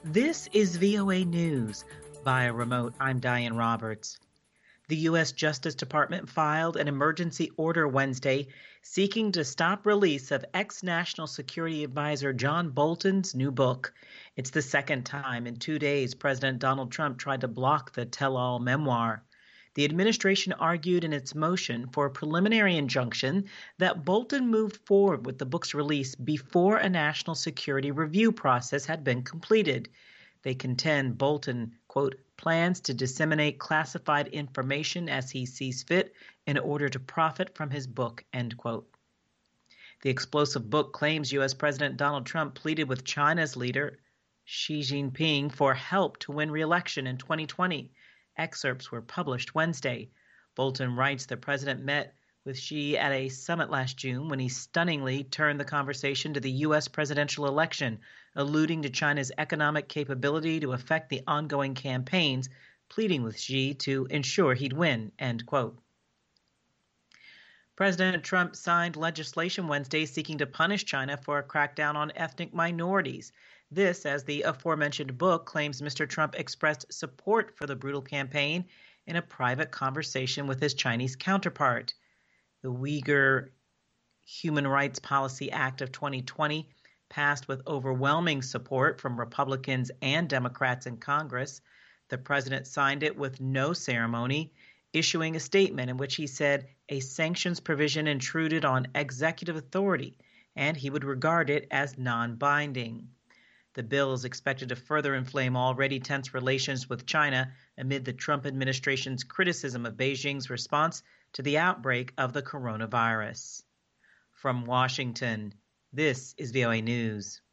This is VOA News. Via remote, I'm Diane Roberts. The U.S. Justice Department filed an emergency order Wednesday seeking to stop release of ex-National Security Advisor John Bolton's new book. It's the second time in 2 days President Donald Trump tried to block the tell-all memoir. The administration argued in its motion for a preliminary injunction that Bolton moved forward with the book's release before a national security review process had been completed. They contend Bolton, quote, plans to disseminate classified information as he sees fit in order to profit from his book, end quote. The explosive book claims U.S. President Donald Trump pleaded with China's leader, Xi Jinping, for help to win re-election in 2020. Excerpts were published Wednesday. Bolton writes the president met with Xi at a summit last June when he stunningly turned the conversation to the U.S. presidential election, alluding to China's economic capability to affect the ongoing campaigns, pleading with Xi to ensure he'd win, end quote. President Trump signed legislation Wednesday seeking to punish China for a crackdown on ethnic minorities. This, as the aforementioned book claims Mr. Trump expressed support for the brutal campaign in a private conversation with his Chinese counterpart. The Uyghur Human Rights Policy Act of 2020 passed with overwhelming support from Republicans and Democrats in Congress. The president signed it with no ceremony, issuing a statement in which he said a sanctions provision intruded on executive authority, and he would regard it as non-binding. The bill is expected to further inflame already tense relations with China amid the Trump administration's criticism of Beijing's response to the outbreak of the coronavirus. From Washington, this is VOA News.